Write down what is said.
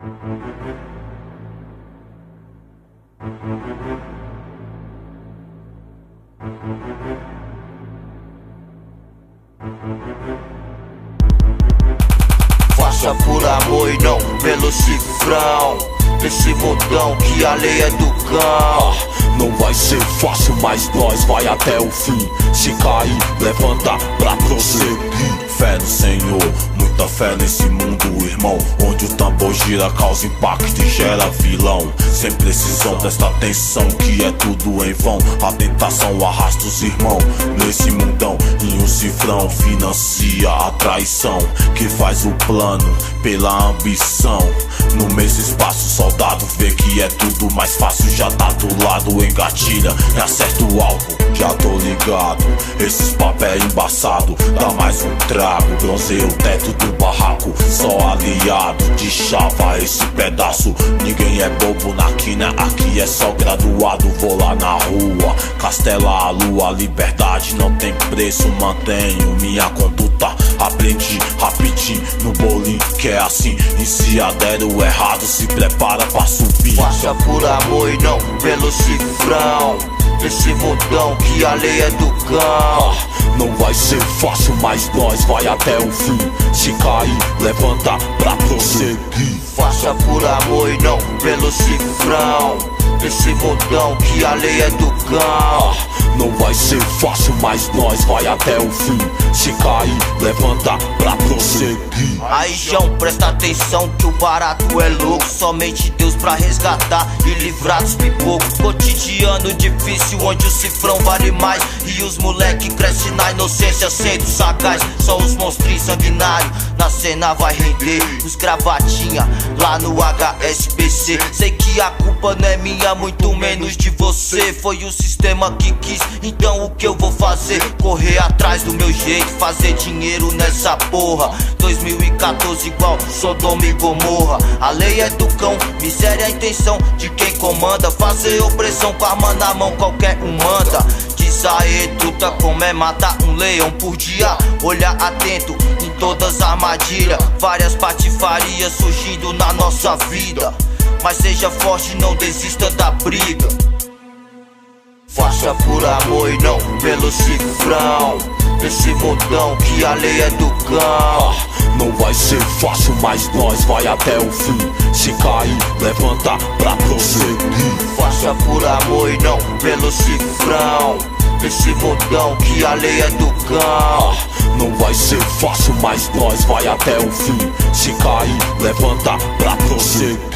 Faça por amor e não pelo cifrão. Esse mundão que a lei é do cão. Não vai ser fácil, mas nós vai até o fim. Se cair, levanta pra prosseguir. Fé no Senhor, muita fé nesse mundo, irmão, onde o tambor gira, causa impacto e gera vilão. Sem precisão, presta atenção que é tudo em vão. A tentação arrasta os irmãos nesse mundão. E um cifrão financia a traição, que faz o plano pela ambição. No mesmo espaço, soldado vê que é tudo mais fácil. Já tá do lado, engatilha e acerta o alvo. Já tô ligado, esses papéis embaçado. Dá mais um trago, bronzeia o teto do barraco. Só aliado de chava esse pedaço. Ninguém é bobo na quina, aqui é só graduado. Vou lá na rua, castela a lua. Liberdade não tem preço, mantenho minha conduta. Aprendi rapidinho no bolinho que é assim. E se adere o errado, se prepara pra subir. Faça por amor e não pelo cifrão. Esse mundão que a lei é do cão. Não vai ser fácil, mas nós vai até o fim. Se cair, levanta pra prosseguir. Faça por amor e não pelo cifrão. Esse mundão que a lei é do cão. Não vai ser fácil, mas nós vai até o fim. Se cair, levanta pra prosseguir. Aí, João, presta atenção que o barato é louco. Somente Deus pra resgatar e livrar dos pipocos. Cotidiano difícil onde o cifrão vale mais. E os moleque crescem na inocência sendo sagaz. Só os monstrinhos sanguinários na cena vai render. Os gravatinha lá no HSBC. Sei que a culpa não é minha, muito menos de você. Foi o sistema que quis, então o que eu vou fazer? Correr atrás do meu jeito, fazer dinheiro nessa porra. 2014 igual Sodoma e Gomorra. A lei é do cão, miséria é a intenção de quem comanda. Fazer opressão com a arma na mão, qualquer um manda. Diz aí, truta, como é matar um leão por dia. Olhar atento em todas as armadilhas. Várias patifarias surgindo na nossa vida. Mas seja forte, não desista da briga. Faça por amor e não pelo cifrão. Esse mundão que a lei é do cão. Não vai ser fácil, mas nós vai até o fim. Se cair, levanta pra prosseguir. Faça por amor e não pelo cifrão. Esse mundão que a lei é do cão. Não vai ser fácil, mas nós vai até o fim. Se cair, levanta pra prosseguir.